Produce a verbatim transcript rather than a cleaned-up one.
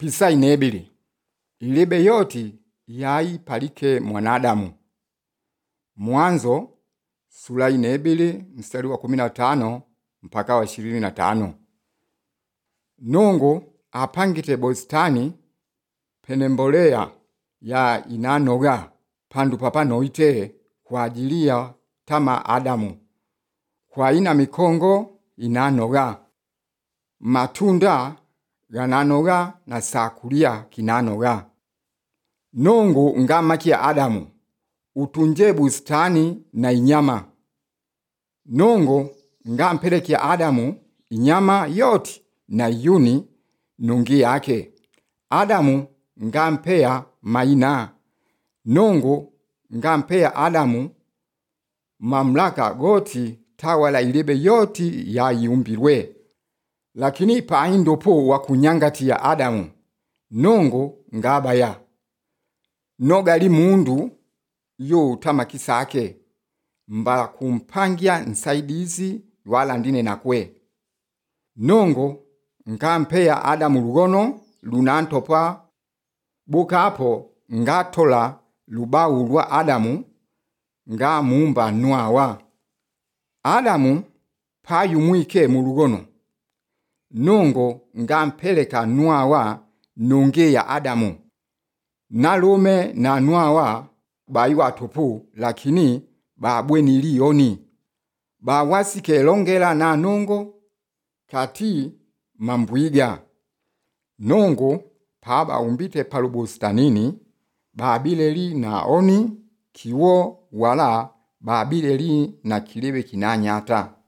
Pisa inebili. Ilebe yoti yai palike mwanadamu. Mwanzo sura inebili mstari wa kumi na tano mpaka wa ishirini na tano. Nungu apangite bostani penembolea ya inanoga pandu papa noite kwa ajili ya tama Adamu. Kwa ina mikongo inanoga. Matunda gananoga na sakulia kinanoga. Nungu ngamakia Adamu. Utunje bustani na inyama. Nungu ngampelekia Adamu inyama yoti na yuni nungi yake. Adamu ngampea maina. Nungu ngampea Adamu mamlaka goti tawala ilebe yoti ya yumbilwe. Lakini paindopo wakunyangati ya Adamu. Nungu ngabaya. Nogali mundu yu tamakisa ake. Mba kumpangia nsaidizi wala ndine nakwe. Nungu ngampea Adamu lugono lunantopa. Buka hapo ngatola lubau lwa Adamu nga mumba nuawa. Adamu payumwike mulugono. Nungu ngampeleka nuawa nunge ya Adamu. Nalume na nuawa bayua tupu lakini babweni lioni. Bawasike longela na nungu kati mambuiga. Nungu paba umbite palubustanini babileli na oni kiwo wala babileli na kilebe kinanyata.